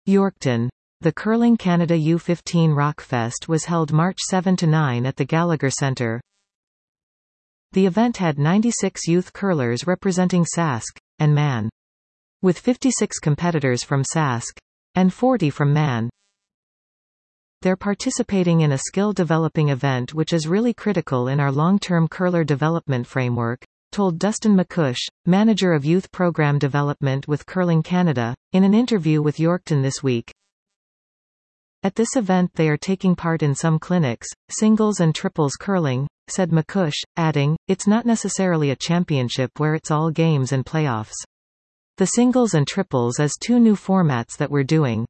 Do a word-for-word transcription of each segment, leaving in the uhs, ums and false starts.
Yorkton. The Curling Canada U fifteen Rockfest was held March seventh to ninth at the Gallagher Centre. The event had ninety-six youth curlers representing Sask and Man, with fifty-six competitors from Sask and forty from Man. They're participating in a skill-developing event which is really critical in our long-term curler development framework, told Dustin McCush, manager of youth program development with Curling Canada, in an interview with Yorkton this week. At this event they are taking part in some clinics, singles and triples curling, said McCush, adding, it's not necessarily a championship where it's all games and playoffs. The singles and triples is two new formats that we're doing.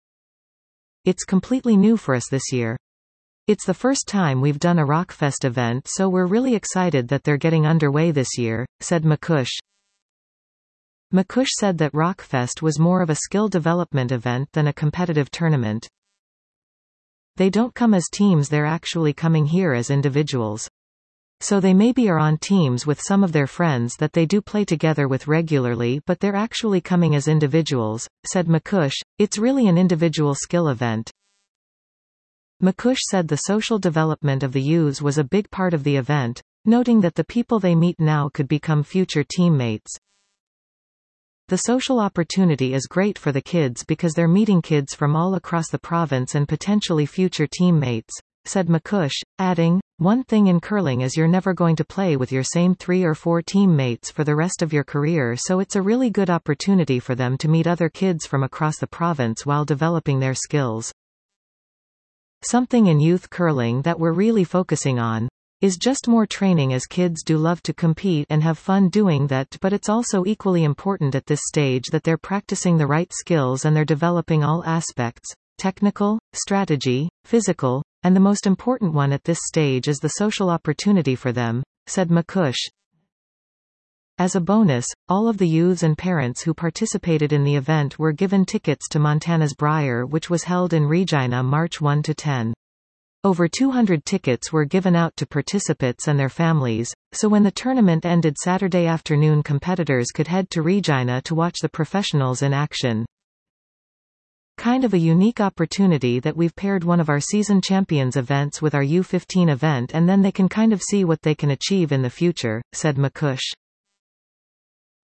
It's completely new for us this year. It's the first time we've done a Rockfest event, so we're really excited that they're getting underway this year, said McCush. McCush said that Rockfest was more of a skill development event than a competitive tournament. They don't come as teams, they're actually coming here as individuals. So they maybe are on teams with some of their friends that they do play together with regularly, but they're actually coming as individuals, said McCush. It's really an individual skill event. McCush said the social development of the youths was a big part of the event, noting that the people they meet now could become future teammates. The social opportunity is great for the kids because they're meeting kids from all across the province and potentially future teammates, said McCush, adding, one thing in curling is you're never going to play with your same three or four teammates for the rest of your career, so it's a really good opportunity for them to meet other kids from across the province while developing their skills. Something in youth curling that we're really focusing on is just more training, as kids do love to compete and have fun doing that, but it's also equally important at this stage that they're practicing the right skills and they're developing all aspects, technical, strategy, physical, and the most important one at this stage is the social opportunity for them, said McCush. As a bonus, all of the youths and parents who participated in the event were given tickets to Montana's Brier, which was held in Regina March first to tenth. Over two hundred tickets were given out to participants and their families, so when the tournament ended Saturday afternoon, competitors could head to Regina to watch the professionals in action. Kind of a unique opportunity that we've paired one of our season champions events with our U fifteen event, and then they can kind of see what they can achieve in the future, said McCush.